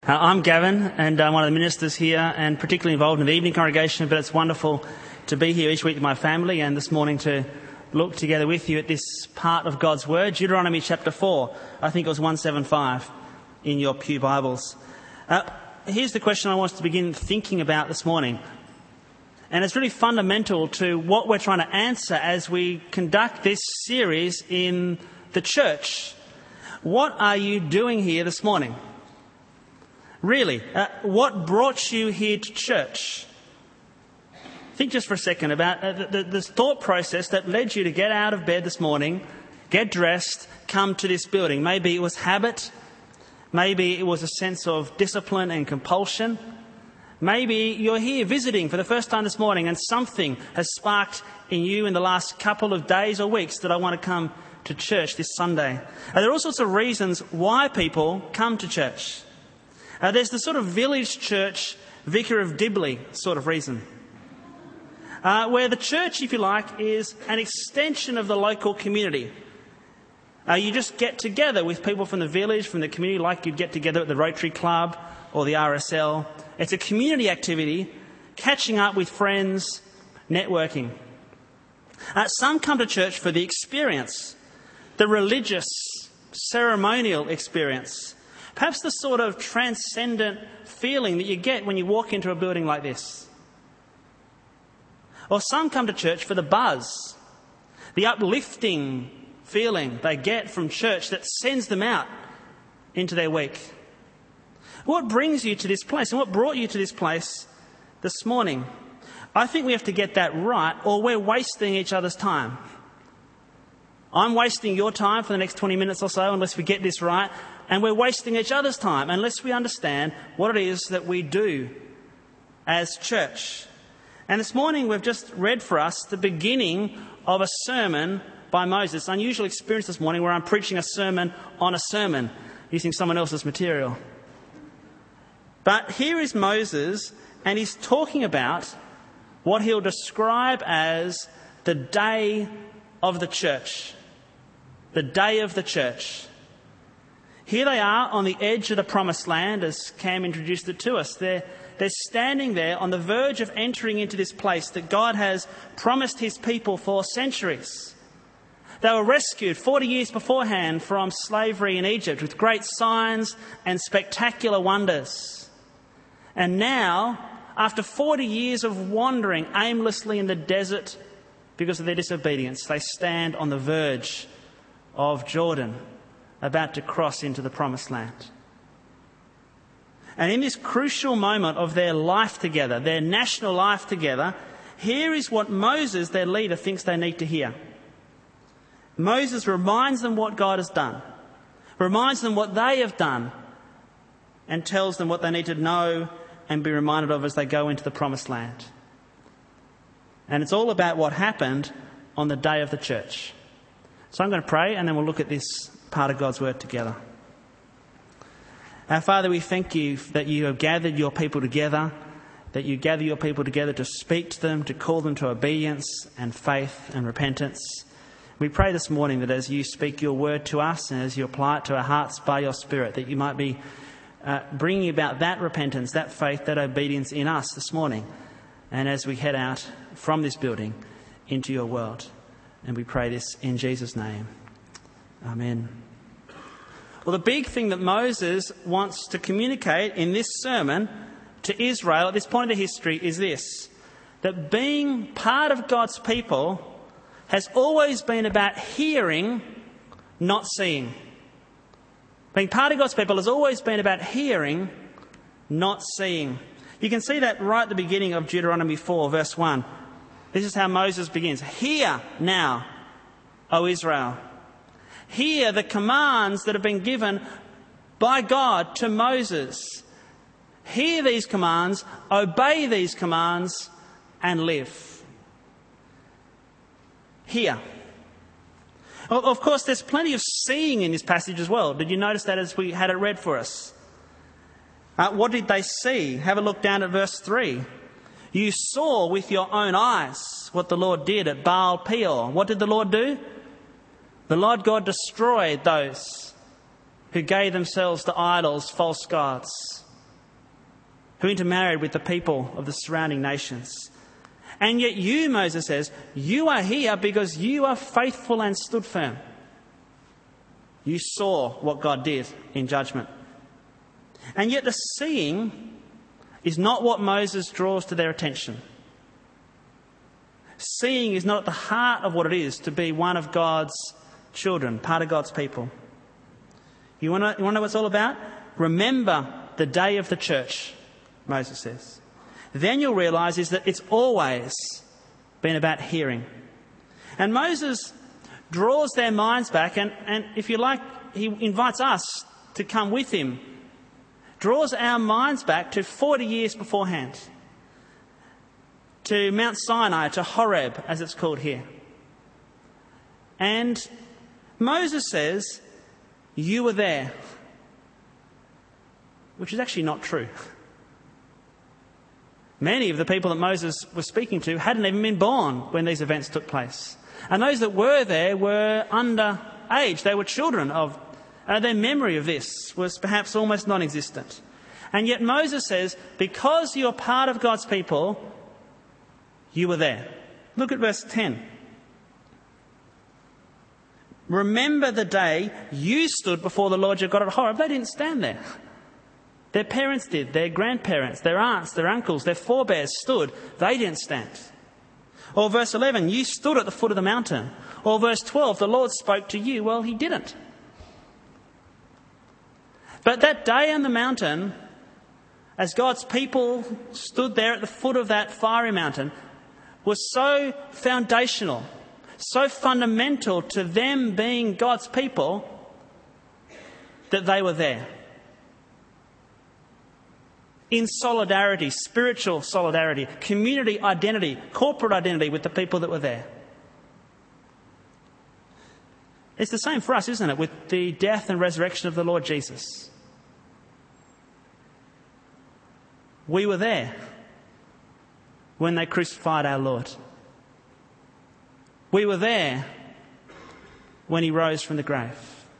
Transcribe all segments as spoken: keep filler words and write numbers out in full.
Uh, I'm Gavin, and I'm one of the ministers here, and particularly involved in the evening congregation, but it's wonderful to be here each week with my family and this morning to look together with you at this part of God's Word, Deuteronomy chapter four. I think it was one seventy-five in your pew Bibles. Uh, here's the question I want us to begin thinking about this morning. And it's really fundamental to what we're trying to answer as we conduct this series in the church. What are you doing here this morning? Really, uh, what brought you here to church? Think just for a second about uh, the, the, the thought process that led you to get out of bed this morning, get dressed, come to this building. Maybe it was habit. Maybe it was a sense of discipline and compulsion. Maybe you're here visiting for the first time this morning and something has sparked in you in the last couple of days or weeks that I want to come to church this Sunday. Uh, there are all sorts of reasons why people come to church. Uh, there's the sort of village church, Vicar of Dibley sort of reason, uh, where the church, if you like, is an extension of the local community. Uh, you just get together with people from the village, from the community, like you'd get together at the Rotary Club or the R S L. It's a community activity, catching up with friends, networking. Uh, some come to church for the experience, the religious, ceremonial experience. Perhaps the sort of transcendent feeling that you get when you walk into a building like this. Or some come to church for the buzz, the uplifting feeling they get from church that sends them out into their week. What brings you to this place and what brought you to this place this morning? I think we have to get that right or we're wasting each other's time. I'm wasting your time for the next twenty minutes or so unless we get this right. And we're wasting each other's time unless we understand what it is that we do as church. And this morning we've just read for us the beginning of a sermon by Moses. Unusual experience this morning where I'm preaching a sermon on a sermon using someone else's material. But here is Moses, and he's talking about what he'll describe as the day of the church. The day of the church. Here they are on the edge of the promised land, as Cam introduced it to us. They're, they're standing there on the verge of entering into this place that God has promised his people for centuries. They were rescued forty years beforehand from slavery in Egypt with great signs and spectacular wonders. And now, after forty years of wandering aimlessly in the desert because of their disobedience, they stand on the verge of Jordan, about to cross into the promised land. And in this crucial moment of their life together, their national life together, here is what Moses, their leader, thinks they need to hear. Moses reminds them what God has done, reminds them what they have done, and tells them what they need to know and be reminded of as they go into the promised land. And it's all about what happened on the day of the church. So I'm going to pray and then we'll look at this part of God's word together. Our Father, we thank you that you have gathered your people together, that you gather your people together to speak to them, to call them to obedience and faith and repentance. We pray this morning that as you speak your word to us and as you apply it to our hearts by your Spirit, that you might be uh, bringing about that repentance, that faith, that obedience in us this morning. And as we head out from this building into your world. And we pray this in Jesus' name. Amen. Well, the big thing that Moses wants to communicate in this sermon to Israel at this point of the history is this: that being part of God's people has always been about hearing, not seeing. Being part of God's people has always been about hearing, not seeing. You can see that right at the beginning of Deuteronomy four, verse one. This is how Moses begins. Hear now, O Israel. Hear the commands that have been given by God to Moses. Hear these commands, obey these commands, and live. Hear. Of course, there's plenty of seeing in this passage as well. Did you notice that as we had it read for us? Uh, what did they see? Have a look down at verse three. You saw with your own eyes what the Lord did at Baal Peor. What did the Lord do? The Lord God destroyed those who gave themselves to idols, false gods. who intermarried with the people of the surrounding nations. And yet you, Moses says, you are here because you are faithful and stood firm. You saw what God did in judgment. And yet the seeing is not what Moses draws to their attention. Seeing is not at the heart of what it is to be one of God's children, part of God's people. You want to, you want to know what it's all about? Remember the day of the church, Moses says. Then you'll realise is that it's always been about hearing. And Moses draws their minds back, and, and if you like, he invites us to come with him. Draws our minds back to forty years beforehand. To Mount Sinai, to Horeb, as it's called here. And Moses says, you were there. Which is actually not true. Many of the people that Moses was speaking to hadn't even been born when these events took place. And those that were there were under age. They were children of... Uh, their memory of this was perhaps almost non-existent. And yet Moses says, because you're part of God's people, you were there. Look at verse ten. Remember the day you stood before the Lord your God at Horeb. They didn't stand there. Their parents did, their grandparents, their aunts, their uncles, their forebears stood. They didn't stand. Or verse eleven, you stood at the foot of the mountain. Or verse twelve, the Lord spoke to you. Well, he didn't. But that day on the mountain, as God's people stood there at the foot of that fiery mountain, was so foundational, so fundamental to them being God's people, that they were there. In solidarity, spiritual solidarity, community identity, corporate identity with the people that were there. It's the same for us, isn't it, with the death and resurrection of the Lord Jesus. We were there when they crucified our Lord. We were there when he rose from the grave.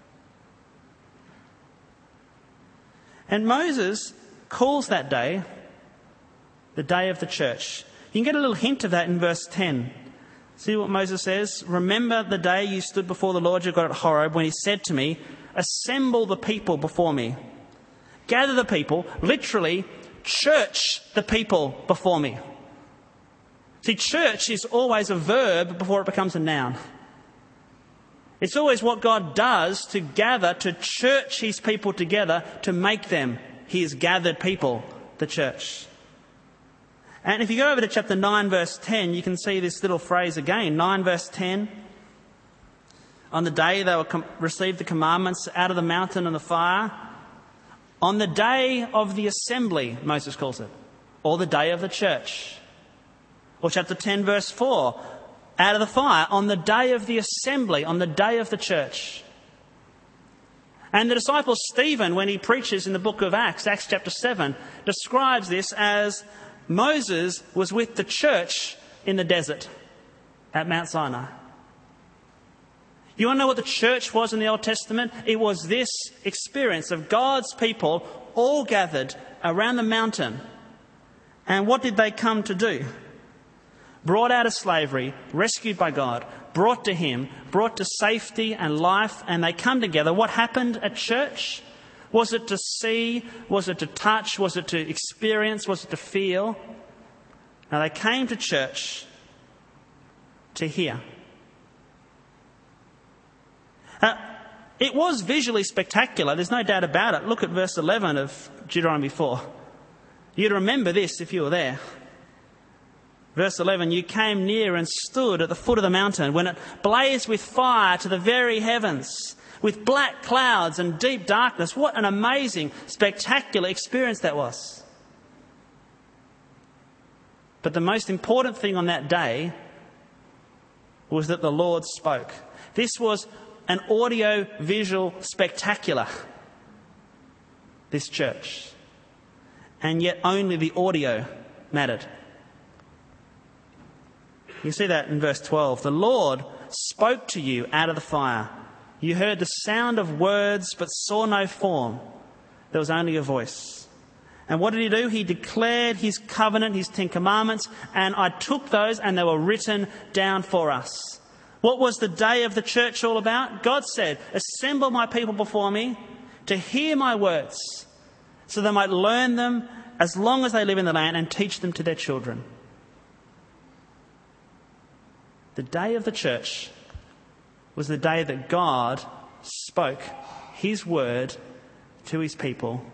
And Moses calls that day the day of the church. You can get a little hint of that in verse ten. See what Moses says? Remember the day you stood before the Lord your God at Horeb when he said to me, assemble the people before me. Gather the people, literally church the people before me. See, church is always a verb before it becomes a noun. It's always what God does to gather, to church his people together, to make them his gathered people, the church. And if you go over to chapter nine, verse ten, you can see this little phrase again. nine, verse ten. On the day they will com- receive the commandments out of the mountain and the fire. On the day of the assembly, Moses calls it. Or the day of the church. Or chapter ten, verse four. Out of the fire. On the day of the assembly. On the day of the church. And the disciple Stephen, when he preaches in the book of Acts, Acts chapter seven, describes this as Moses was with the church in the desert at Mount Sinai. You want to know what the church was in the Old Testament? It was this experience of God's people all gathered around the mountain. And what did they come to do? Brought out of slavery, rescued by God, brought to him, brought to safety and life, and they come together. What happened at church? Was it to see? Was it to touch? Was it to experience? Was it to feel? Now they came to church to hear. Uh, it was visually spectacular, there's no doubt about it. Look at verse eleven of Deuteronomy four. You'd remember this if you were there. Verse eleven, you came near and stood at the foot of the mountain when it blazed with fire to the very heavens, with black clouds and deep darkness. What an amazing, spectacular experience that was. But the most important thing on that day was that the Lord spoke. This was an audio-visual spectacular, this church. And yet only the audio mattered. You see that in verse twelve. The Lord spoke to you out of the fire. You heard the sound of words but saw no form. There was only a voice. And what did he do? He declared his covenant, his Ten Commandments, and I took those and they were written down for us. What was the day of the church all about? God said, assemble my people before me to hear my words, so they might learn them as long as they live in the land and teach them to their children. The day of the church was the day that God spoke his word to his people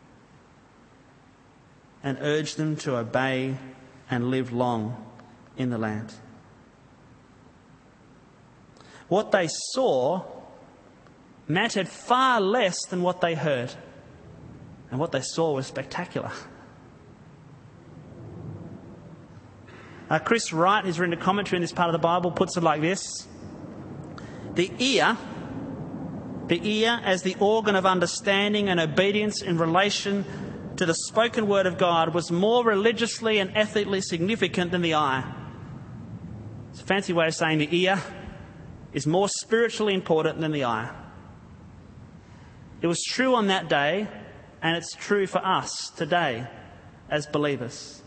and urged them to obey and live long in the land. What they saw mattered far less than what they heard. And what they saw was spectacular. Uh, Chris Wright, who's written a commentary in this part of the Bible, puts it like this. The ear, the ear as the organ of understanding and obedience in relation to the spoken word of God, was more religiously and ethically significant than the eye. It's a fancy way of saying the ear is more spiritually important than the eye. It was true on that day, and it's true for us today as believers.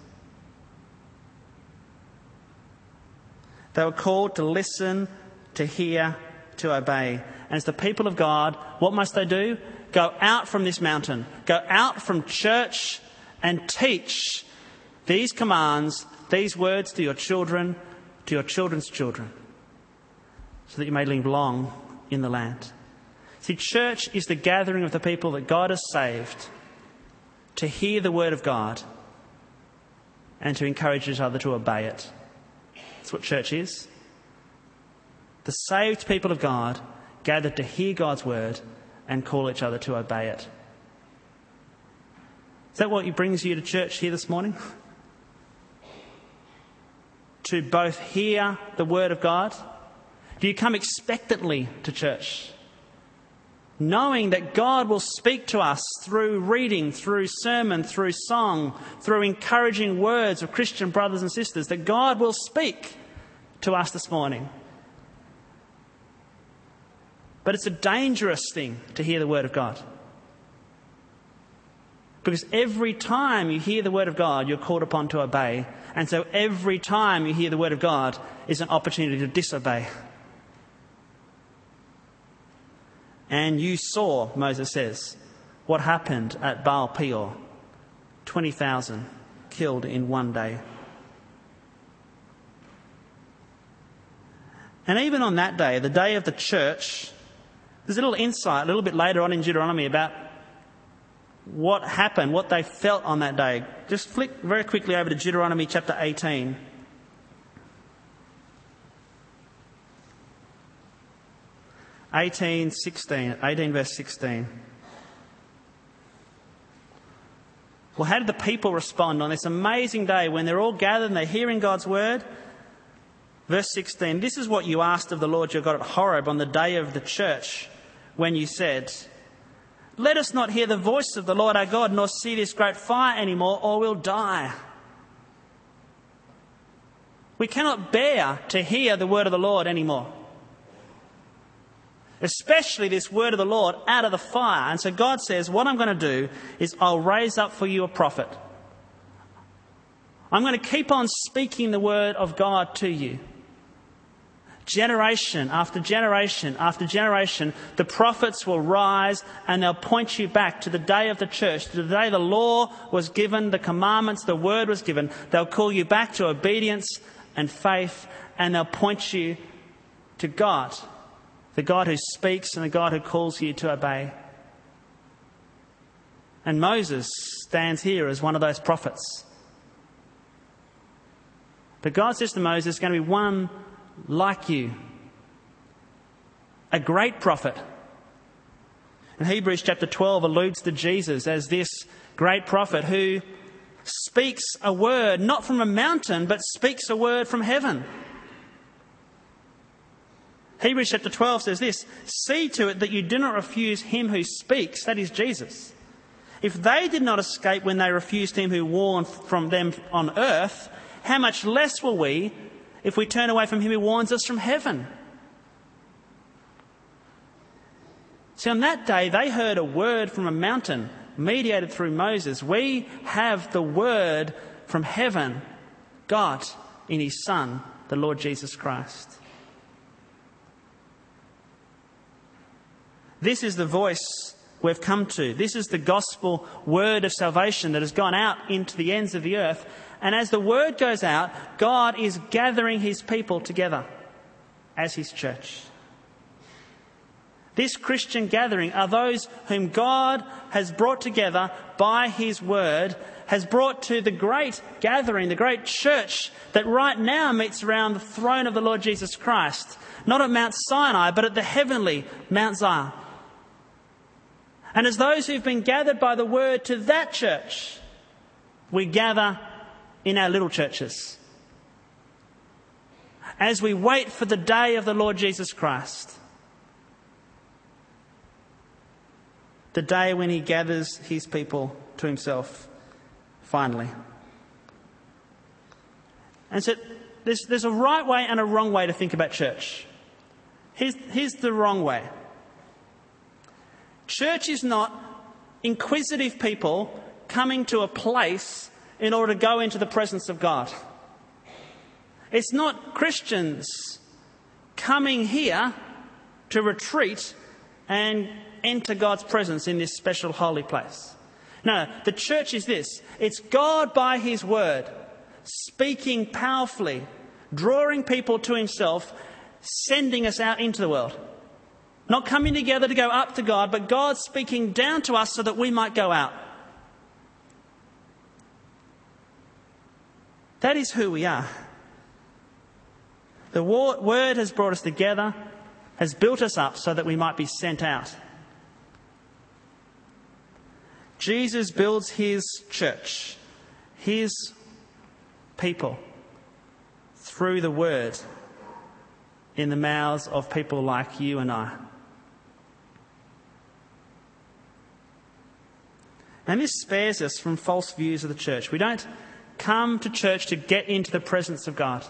They were called to listen, to hear, to obey. And as the people of God, what must they do? Go out from this mountain, go out from church and teach these commands, these words to your children, to your children's children, so that you may live long in the land. See, church is the gathering of the people that God has saved to hear the word of God and to encourage each other to obey it. That's what church is. The saved people of God gathered to hear God's word and call each other to obey it. Is that what brings you to church here this morning? To both hear the word of God? Do you come expectantly to church, knowing that God will speak to us through reading, through sermon, through song, through encouraging words of Christian brothers and sisters, that God will speak to us this morning? But it's a dangerous thing to hear the word of God. Because every time you hear the word of God, you're called upon to obey. And so every time you hear the word of God is an opportunity to disobey. And you saw, Moses says, what happened at Baal Peor. twenty thousand killed in one day. And even on that day, the day of the church, there's a little insight a little bit later on in Deuteronomy about what happened, what they felt on that day. Just flick very quickly over to Deuteronomy chapter eighteen. eighteen, sixteen, eighteen verse sixteen. Well, how did the people respond on this amazing day when they're all gathered and they're hearing God's word? Verse sixteen, this is what you asked of the Lord your God at Horeb on the day of the church, when you said, let us not hear the voice of the Lord our God, nor see this great fire anymore, or we'll die. We cannot bear to hear the word of the Lord anymore. Especially this word of the Lord out of the fire. And so God says, what I'm going to do is I'll raise up for you a prophet. I'm going to keep on speaking the word of God to you. Generation after generation after generation, the prophets will rise and they'll point you back to the day of the church, to the day the law was given, the commandments, the word was given. They'll call you back to obedience and faith, and they'll point you to God, the God who speaks and the God who calls you to obey. And Moses stands here as one of those prophets. But God says to Moses, there's going to be one like you, a great prophet. And Hebrews chapter twelve alludes to Jesus as this great prophet who speaks a word not from a mountain, but speaks a word from heaven. Hebrews chapter twelve says this, see to it that you do not refuse him who speaks, that is Jesus. If they did not escape when they refused him who warned from them on earth, how much less will we if we turn away from him who warns us from heaven? See, on that day, they heard a word from a mountain. mediated through Moses. We have the word from heaven, God in his Son, the Lord Jesus Christ. This is the voice we've come to. This is the gospel word of salvation that has gone out into the ends of the earth. And as the word goes out, God is gathering his people together as his church. This Christian gathering are those whom God has brought together by his word, has brought to the great gathering, the great church that right now meets around the throne of the Lord Jesus Christ, not at Mount Sinai, but at the heavenly Mount Zion. And as those who've been gathered by the word to that church, we gather in our little churches as we wait for the day of the Lord Jesus Christ, the day when he gathers his people to himself finally. And so there's, there's a right way and a wrong way to think about church. Here's, here's the wrong way. Church is not inquisitive people coming to a place in order to go into the presence of God. It's not Christians coming here to retreat and enter God's presence in this special holy place. No, the church is this. It's God by his word, speaking powerfully, drawing people to himself, sending us out into the world. Not coming together to go up to God, but God speaking down to us so that we might go out. That is who we are. The word has brought us together, has built us up so that we might be sent out. Jesus builds his church, his people, through the word in the mouths of people like you and I. And this spares us from false views of the church. We don't come to church to get into the presence of God.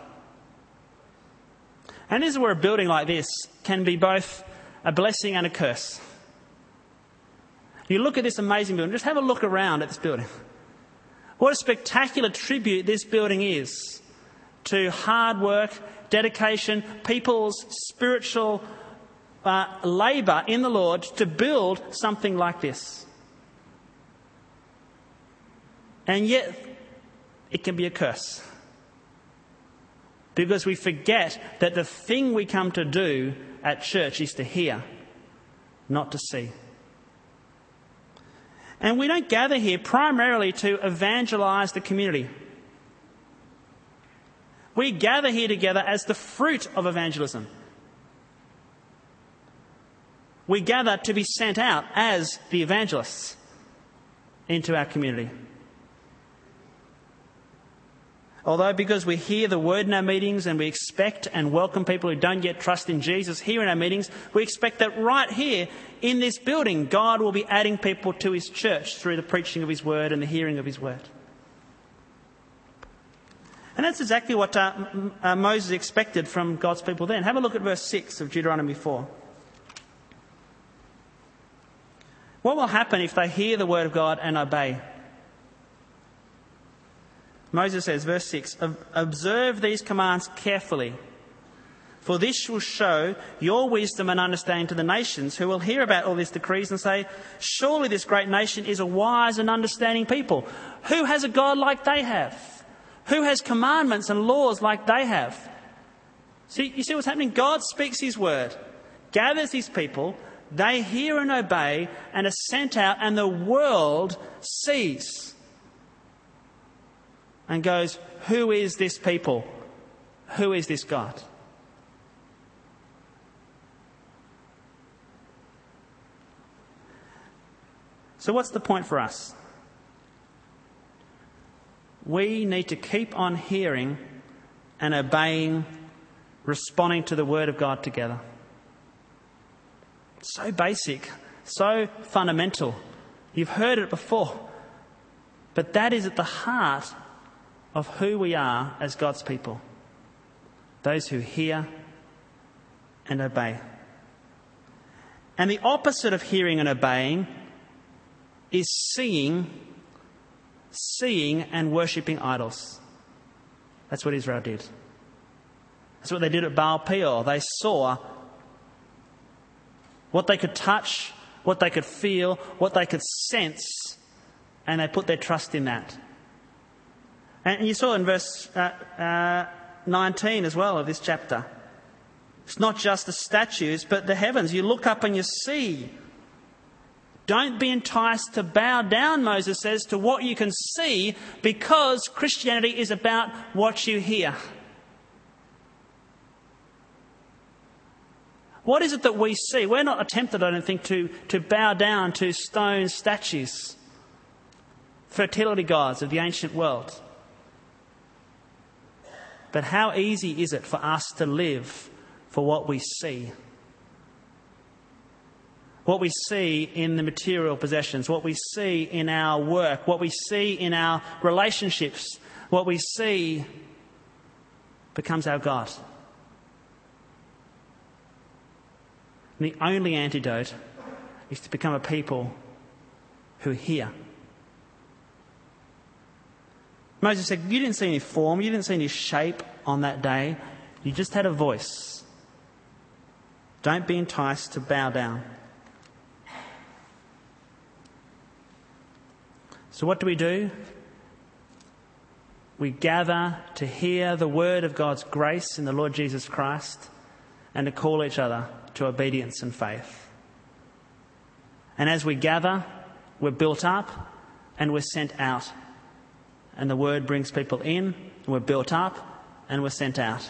And this is where a building like this can be both a blessing and a curse. You look at this amazing building, just have a look around at this building. What a spectacular tribute this building is to hard work, dedication, people's spiritual uh, labour in the Lord to build something like this. And yet, it can be a curse. Because we forget that the thing we come to do at church is to hear, not to see. And we don't gather here primarily to evangelise the community. We gather here together as the fruit of evangelism. We gather to be sent out as the evangelists into our community. Although because we hear the word in our meetings and we expect and welcome people who don't yet trust in Jesus here in our meetings, we expect that right here in this building, God will be adding people to his church through the preaching of his word and the hearing of his word. And that's exactly what uh, uh, Moses expected from God's people then. Have a look at verse six of Deuteronomy four. What will happen if they hear the word of God and obey? Moses says, verse six, observe these commands carefully, for this will show your wisdom and understanding to the nations who will hear about all these decrees and say, surely this great nation is a wise and understanding people. Who has a God like they have? Who has commandments and laws like they have? See, you see what's happening? God speaks his word, gathers his people, they hear and obey and are sent out, and the world sees and goes, who is this people? Who is this God? So what's the point for us? We need to keep on hearing and obeying, responding to the word of God together. So basic, so fundamental. You've heard it before. But that is at the heart of who we are as God's people. Those who hear and obey. And the opposite of hearing and obeying is seeing, seeing and worshipping idols. That's what Israel did. That's what they did at Baal Peor. They saw what they could touch, what they could feel, what they could sense, and they put their trust in that. And you saw in verse uh, uh, nineteen as well of this chapter. It's not just the statues, but the heavens. You look up and you see. Don't be enticed to bow down, Moses says, to what you can see, because Christianity is about what you hear. What is it that we see? We're not tempted, I don't think, to, to bow down to stone statues, fertility gods of the ancient world. But how easy is it for us to live for what we see? What we see in the material possessions, what we see in our work, what we see in our relationships, what we see becomes our God. And the only antidote is to become a people who hear. Moses said, you didn't see any form, you didn't see any shape on that day. You just had a voice. Don't be enticed to bow down. So what do we do? We gather to hear the word of God's grace in the Lord Jesus Christ and to call each other to obedience and faith. And as we gather, we're built up and we're sent out. And the word brings people in, and we're built up and we're sent out.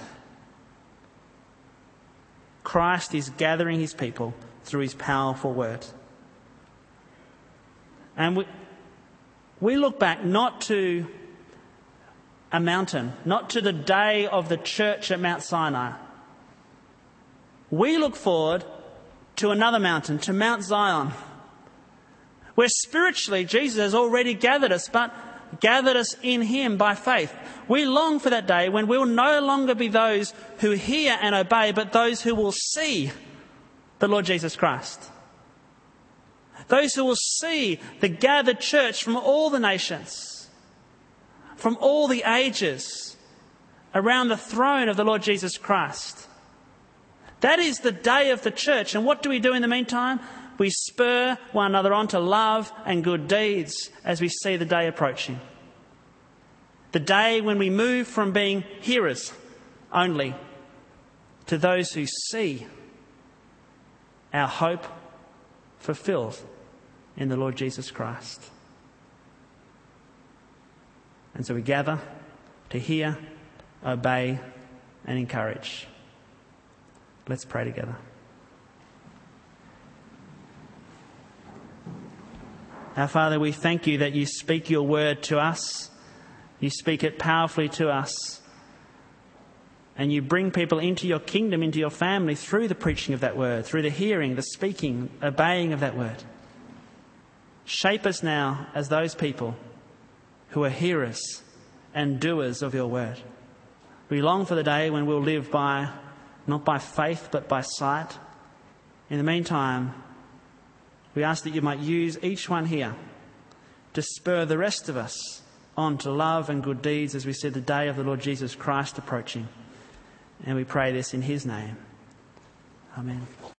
Christ is gathering his people through his powerful word. And we, we look back not to a mountain, not to the day of the church at Mount Sinai. We look forward to another mountain, to Mount Zion, where spiritually Jesus has already gathered us, but gathered us in him by faith. We long for that day when we will no longer be those who hear and obey, but those who will see the Lord Jesus Christ. Those who will see the gathered church from all the nations, from all the ages, around the throne of the Lord Jesus Christ. That is the day of the church. And what do we do in the meantime? We spur one another on to love and good deeds as we see the day approaching. The day when we move from being hearers only to those who see our hope fulfilled in the Lord Jesus Christ. And so we gather to hear, obey, and encourage. Let's pray together. Our Father, we thank you that you speak your word to us. You speak it powerfully to us. And you bring people into your kingdom, into your family through the preaching of that word, through the hearing, the speaking, obeying of that word. Shape us now as those people who are hearers and doers of your word. We long for the day when we'll live by, not by faith, but by sight. In the meantime, we ask that you might use each one here to spur the rest of us on to love and good deeds as we see the day of the Lord Jesus Christ approaching. And we pray this in his name. Amen.